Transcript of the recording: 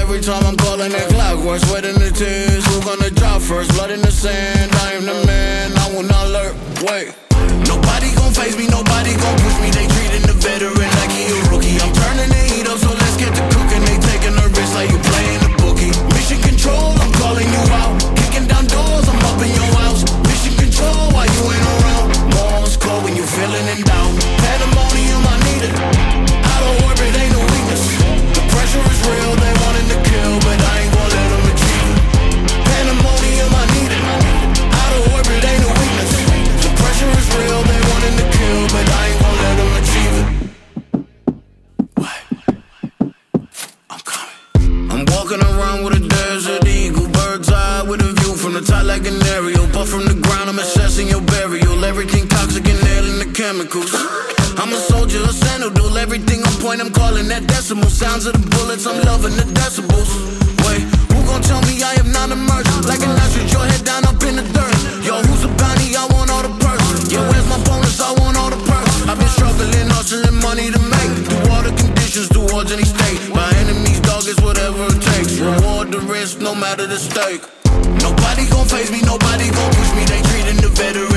every time I'm calling it clockwork. Sweat in the tears, who gonna drop first? Blood in the sand, I am the man, I will not lurk. Wait, nobody gon' face me, nobody gon' push me. They treating the veteran like he a rookie. I'm turning the heat up, so let's get to cooking. They taking a risk like you playing the bookie. Mission control, I'm calling you out. Kicking down doors, I'm up in your house. Mission control, why you ain't around? Morse code when you feeling in doubt. Pandemonium, I need it. Out of orbit, ain't no weakness. The pressure is real, they wanting to kill, but I ain't gon' let them achieve it. Pandemonium, I need it. Out of orbit, ain't no weakness. The pressure is real, they wanting to kill, but I ain't gon' let them achieve it. What? I'm coming. I'm walking around with a desert eagle, bird's eye with a view from the top like an aerial. But from the ground, I'm assessing your burial. Everything toxic and nailing the chemicals. I'm a soldier, a sentinel, everything on point, I'm calling that decimal. Sounds of the bullets, I'm loving the decibels. Wait, who gon' tell me I am not emergent? Like an ostrich, your head down up in the dirt. Yo, who's a bounty? I want all the perks. Yo, where's my bonus? I want all the perks. I've been struggling, hustling money to make. Through all the conditions, towards any state. My enemies, dog, is whatever it takes. Reward the risk, no matter the stake. Nobody gon' face me, nobody gon' push me. They treating the veteran